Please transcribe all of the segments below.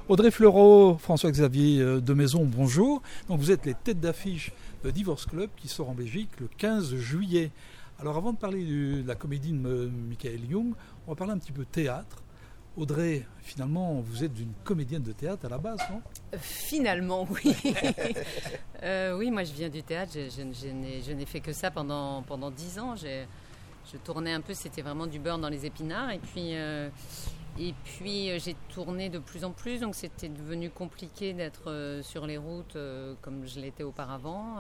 Audrey Fleurot, François-Xavier Demaison, bonjour. Donc vous êtes les têtes d'affiche de Divorce Club qui sort en Belgique le 15 juillet. Alors avant de parler de la comédie de Michael Young, on va parler un petit peu théâtre. Audrey, finalement, vous êtes une comédienne de théâtre à la base, non ? Finalement, oui. Oui, moi je viens du théâtre, je n'ai fait que ça pendant 10 ans. Je tournais un peu, c'était vraiment du beurre dans les épinards. Et puis j'ai tourné de plus en plus, donc c'était devenu compliqué d'être sur les routes comme je l'étais auparavant.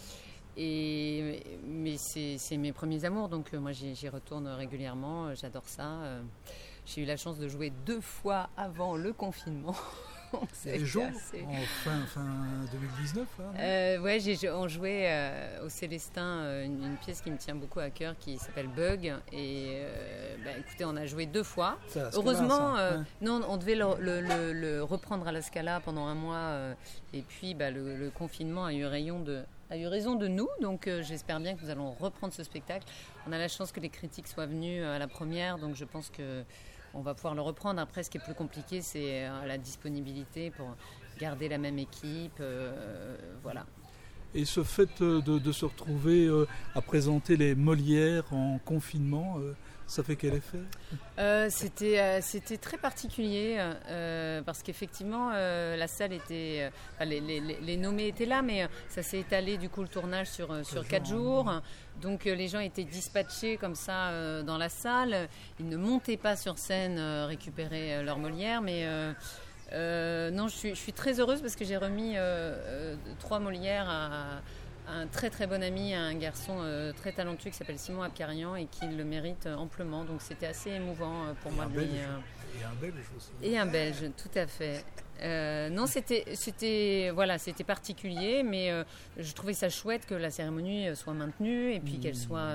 Mais c'est mes premiers amours, donc moi j'y retourne régulièrement, j'adore ça. J'ai eu la chance de jouer 2 fois avant le confinement. Les jours en fin 2019 on jouait au Célestin une pièce qui me tient beaucoup à cœur qui s'appelle Bug et écoutez, on a joué 2 fois. Heureusement non, on devait le reprendre à la Scala pendant 1 mois et puis le confinement a eu raison de nous, donc j'espère bien que nous allons reprendre ce spectacle. On a la chance que les critiques soient venus à la première, donc je pense que on va pouvoir le reprendre. Après, ce qui est plus compliqué, c'est la disponibilité pour garder la même équipe. Voilà. Et ce fait de se retrouver à présenter les Molières en confinement, ça fait quel effet ? C'était très particulier parce qu'effectivement, la salle était... les nommés étaient là, mais ça s'est étalé du coup le tournage sur 4 jours. Donc les gens étaient dispatchés comme ça dans la salle. Ils ne montaient pas sur scène récupérer leur Molière, mais... non, je suis très heureuse parce que j'ai remis 3 Molières à un très très bon ami, un garçon très talentueux qui s'appelle Simon Abkarian et qui le mérite amplement. Donc c'était assez émouvant pour moi de lui. Et un Belge aussi. Et un Belge, tout à fait. Non, c'était particulier, mais je trouvais ça chouette que la cérémonie soit maintenue et puis qu'elle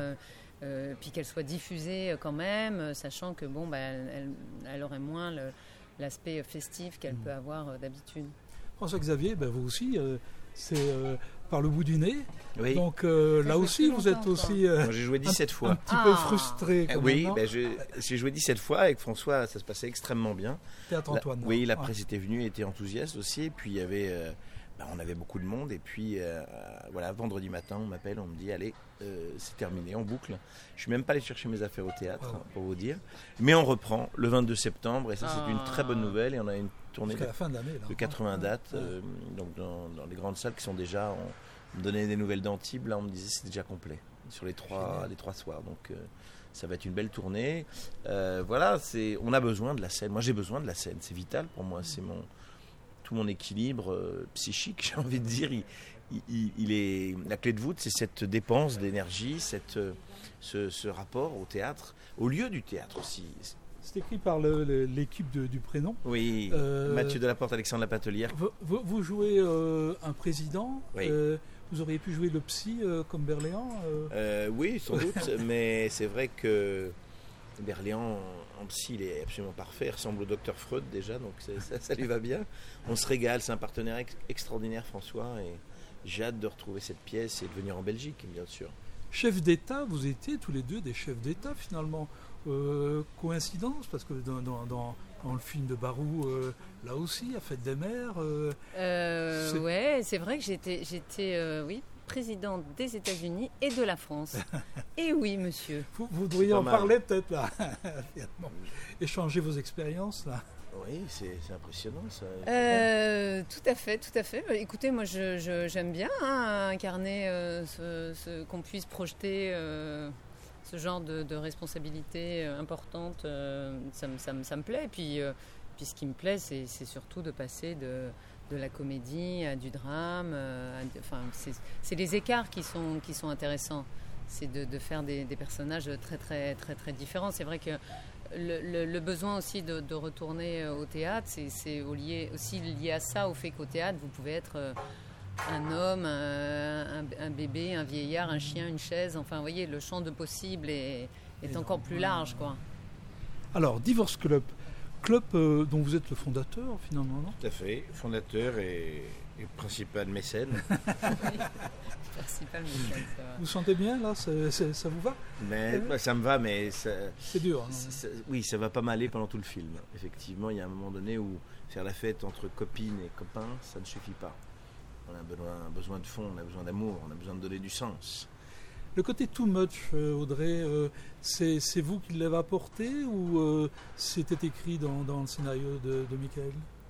soit diffusée quand même, sachant que elle aurait moins l'aspect festif qu'elle peut avoir d'habitude. François-Xavier, vous aussi, c'est par le bout du nez. Oui. Donc là aussi, vous êtes aussi moi, j'ai joué 17 fois. Un petit peu frustré. Oui, j'ai joué 17 fois avec François, ça se passait extrêmement bien. Théâtre Antoine. Oui, la presse était venue, était enthousiaste aussi. Et puis il y avait, on avait beaucoup de monde. Et puis vendredi matin, on m'appelle, on me dit allez, c'est terminé, on boucle. Je suis même pas allé chercher mes affaires au théâtre, pour vous dire. Mais on reprend le 22 septembre et ça c'est une très bonne nouvelle. Et on a une tournée la fin de l'année, de 80 dates, donc dans les grandes salles qui sont déjà. On me donnait des nouvelles d'Antibes, là on me disait c'est déjà complet sur les 3 soirs. Donc ça va être une belle tournée. On a besoin de la scène. Moi j'ai besoin de la scène, c'est vital pour moi. C'est tout mon équilibre psychique, j'ai envie de dire. Il est la clé de voûte, c'est cette dépense d'énergie, ce rapport au théâtre, au lieu du théâtre aussi. C'est écrit par l'équipe du prénom. Oui, Mathieu Delaporte, Alexandre Lapatelière. Vous jouez un président. Oui. Vous auriez pu jouer le psy comme Berléand Oui, sans doute, mais c'est vrai que Berléand, en psy, il est absolument parfait. Il ressemble au docteur Freud déjà, donc ça lui va bien. On se régale, c'est un partenaire extraordinaire, François, et j'ai hâte de retrouver cette pièce et de venir en Belgique, bien sûr. Chef d'État, vous étiez tous les deux des chefs d'État finalement. Coïncidence, parce que dans le film de Barou, là aussi, à Fête des Mères... c'est vrai que j'étais présidente des États-Unis et de la France. Et oui, monsieur. Vous devriez en parler peut-être là. Échanger vos expériences là. Oui, c'est impressionnant ça. Tout à fait. Écoutez, moi j'aime bien incarner qu'on puisse projeter ce genre de responsabilité importante. Ça me plaît. Et puis ce qui me plaît, c'est surtout de passer de la comédie à du drame. C'est les écarts qui sont intéressants. C'est de faire des personnages très très très très différents. C'est vrai que le besoin aussi de retourner au théâtre, c'est aussi lié à ça, au fait qu'au théâtre, vous pouvez être un homme, un bébé, un vieillard, un chien, une chaise. Enfin, vous voyez, le champ de possible est encore plus large, quoi. Alors, Divorce Club, club dont vous êtes le fondateur finalement, non ? Tout à fait, fondateur et principal mécène. Principal mécène, ça va. Vous vous sentez bien là ? Ça vous va ? Mais ça me va, mais c'est dur. Hein, oui, ça va pas m'aller pendant tout le film. Effectivement, il y a un moment donné où faire la fête entre copines et copains, ça ne suffit pas. On a besoin de fond, on a besoin d'amour, on a besoin de donner du sens. Le côté too much, Audrey, c'est vous qui l'avez apporté ou c'était écrit dans le scénario de Michael ?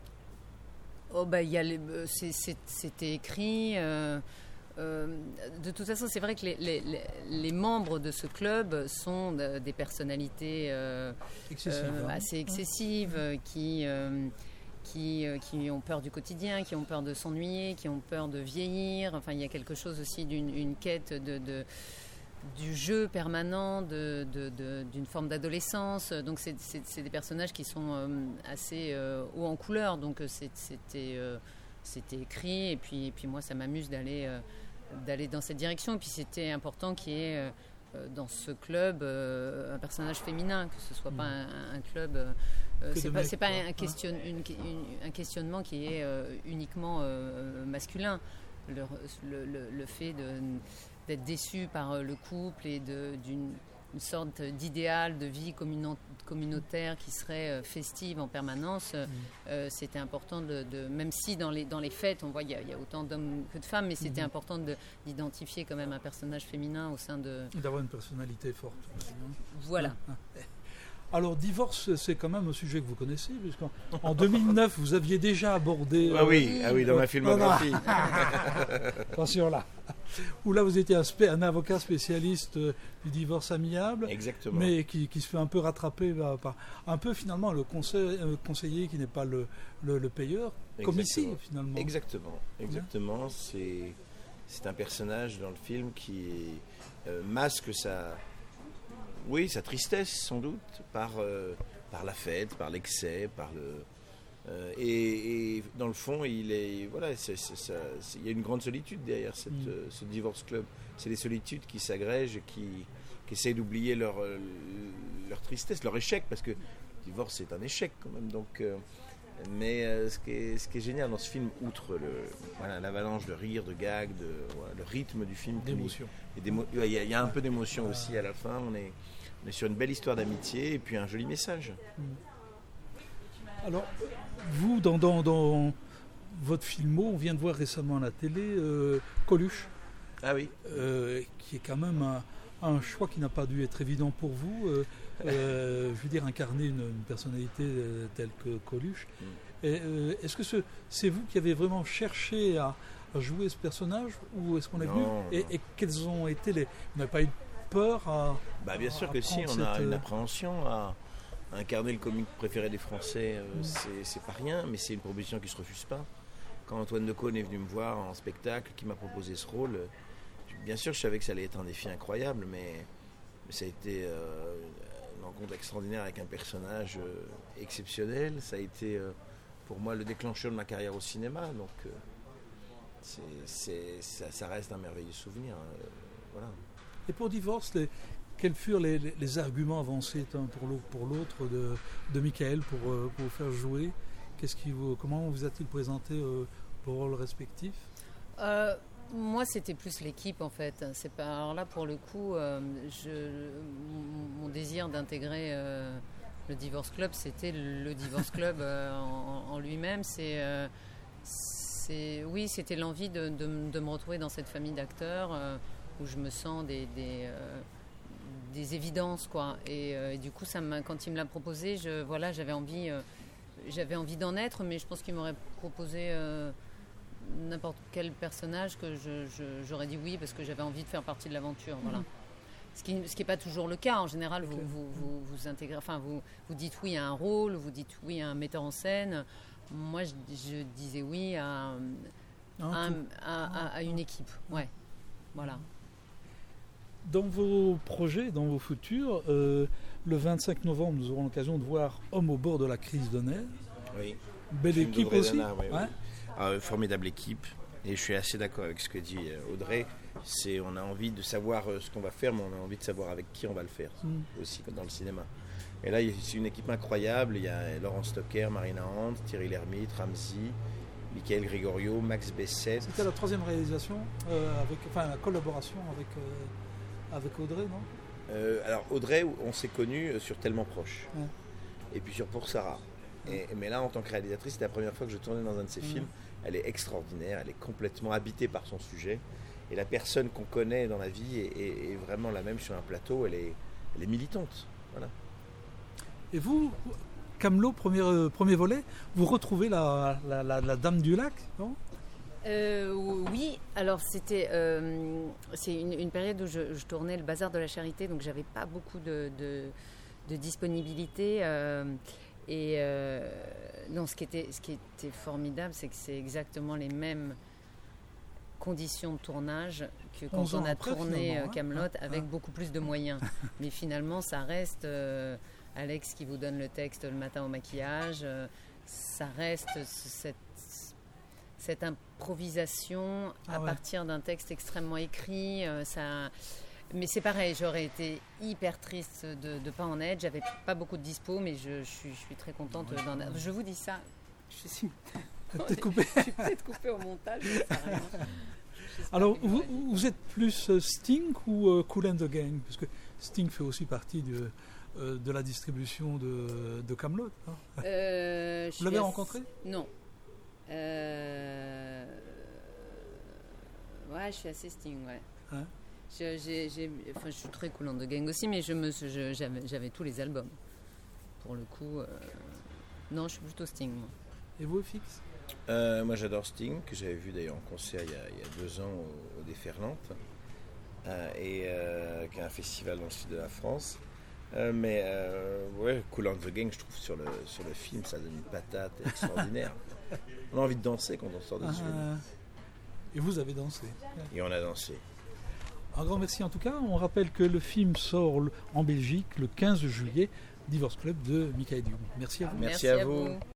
Oh bah, c'était écrit. De toute façon, c'est vrai que les membres de ce club sont des personnalités assez excessives, qui ont peur du quotidien, qui ont peur de s'ennuyer, qui ont peur de vieillir. Enfin, il y a quelque chose aussi d'une quête du jeu permanent, d'une forme d'adolescence. Donc c'est des personnages qui sont assez hauts en couleur. Donc c'était écrit et puis moi ça m'amuse d'aller dans cette direction. Et puis c'était important qu'il y ait dans ce club un personnage féminin, que ce soit pas un club. C'est pas un questionnement qui est uniquement masculin. Le fait d'être déçu par le couple et d'une sorte d'idéal de vie communautaire qui serait festive en permanence, c'était important même si dans les fêtes on voit il y a autant d'hommes que de femmes, mais c'était important d'identifier quand même un personnage féminin au sein de... D'avoir une personnalité forte. Voilà. Alors, divorce, c'est quand même un sujet que vous connaissez, puisqu'en 2009, vous aviez déjà abordé... oui, dans ma filmographie. Attention là. Où là, vous étiez un avocat spécialiste du divorce amiable. Exactement. Mais qui se fait un peu rattraper par un peu, finalement, le conseiller qui n'est pas le payeur, comme ici, finalement. Exactement. C'est un personnage dans le film qui masque sa tristesse sans doute par la fête, par l'excès, et dans le fond il y a une grande solitude derrière ce divorce club. C'est des solitudes qui s'agrègent, qui essayent d'oublier leur tristesse, leur échec, parce que le divorce c'est un échec quand même. Donc mais ce qui est génial dans ce film, outre l'avalanche de rires, de gags, le rythme du film, d'émotion. Il y a un peu d'émotion aussi à la fin. On est sur une belle histoire d'amitié et puis un joli message. Alors, vous, dans votre filmo, on vient de voir récemment à la télé Coluche. Ah oui. Qui est quand même un choix qui n'a pas dû être évident pour vous. Je veux dire, incarner une personnalité telle que Coluche. Est-ce que c'est vous qui avez vraiment cherché à jouer ce personnage, ou est-ce qu'on est venu et quels ont été vous n'avez pas eu peur bien sûr que si, on a une appréhension à incarner le comique préféré des Français. C'est pas rien, mais c'est une proposition qui se refuse pas. Quand Antoine Decaune est venu me voir en spectacle, qui m'a proposé ce rôle, bien sûr je savais que ça allait être un défi incroyable, mais ça a été une rencontre extraordinaire avec un personnage exceptionnel. Ça a été pour moi le déclencheur de ma carrière au cinéma, donc ça reste un merveilleux souvenir. Voilà. Et pour Divorce, quels furent les arguments avancés pour l'autre de Michael pour vous faire jouer ? Comment vous a-t-il présenté vos rôles respectifs ? Moi, c'était plus l'équipe en fait. Alors là, pour le coup, mon désir d'intégrer le Divorce Club, c'était le Divorce Club en lui-même. C'était l'envie de me retrouver dans cette famille d'acteurs où je me sens des évidences, quoi. Et du coup, quand il me l'a proposé, j'avais envie d'en être, mais je pense qu'il m'aurait proposé n'importe quel personnage que j'aurais dit oui, parce que j'avais envie de faire partie de l'aventure. Voilà. Ce qui n'est pas toujours le cas. En général, vous intégrez, enfin vous dites oui à un rôle, vous dites oui à un metteur en scène. Moi, je disais oui à une équipe. Ouais, voilà. Dans vos projets, dans vos futurs, le 25 novembre, nous aurons l'occasion de voir Homme au bord de la crise de nerfs. Oui. Belle équipe aussi. Formidable équipe. Et je suis assez d'accord avec ce que dit Audrey. On a envie de savoir ce qu'on va faire, mais on a envie de savoir avec qui on va le faire aussi, comme dans le cinéma. Et là, c'est une équipe incroyable. Il y a Laurent Stocker, Marina Hand, Thierry Lhermitte, Ramzi, Michael Gregorio, Max Besset. C'était la 3e réalisation, la collaboration avec Audrey, non? Alors Audrey, on s'est connus sur Tellement Proche. Ouais. Et puis sur Pour Sarah. Mais là, en tant que réalisatrice, c'était la première fois que je tournais dans un de ses films. Elle est extraordinaire, elle est complètement habitée par son sujet. Et la personne qu'on connaît dans la vie est vraiment la même sur un plateau. Elle est militante. Voilà. Et vous, Camelot, premier volet, vous retrouvez la Dame du Lac, non? Oui, alors c'est une période où je tournais le Bazar de la Charité, donc j'avais pas beaucoup de disponibilité. Non, ce qui était formidable, c'est que c'est exactement les mêmes conditions de tournage que quand on a tourné Camelot avec beaucoup plus de moyens. Mais finalement, ça reste Alex qui vous donne le texte le matin au maquillage. Ça reste cette improvisation à partir d'un texte extrêmement écrit. Mais c'est pareil, j'aurais été hyper triste de ne pas en être. J'avais pas beaucoup de dispo, mais je suis très contente d'en être. Je vous dis ça. Je suis peut-être coupée au montage. Alors, vous êtes plus Sting ou Kool and the Gang? Parce que Sting fait aussi partie de la distribution de Camelot. Hein. Vous l'avez rencontré? Non. Ouais, je suis assez Sting, ouais. Hein? Je suis très Kool and the Gang aussi, mais j'avais tous les albums. Pour le coup, non, je suis plutôt Sting, moi. Et vous, Fix? Moi, j'adore Sting, que j'avais vu d'ailleurs en concert il y a 2 ans au Déferlante, qui est un festival dans le sud de la France. Kool and the Gang, je trouve sur le film, ça donne une patate extraordinaire. On a envie de danser quand on sort de ce film. Et vous avez dansé? Et on a dansé. Un grand merci en tout cas. On rappelle que le film sort en Belgique le 15 juillet, Divorce Club de Michael Young. Merci à vous. Merci à vous.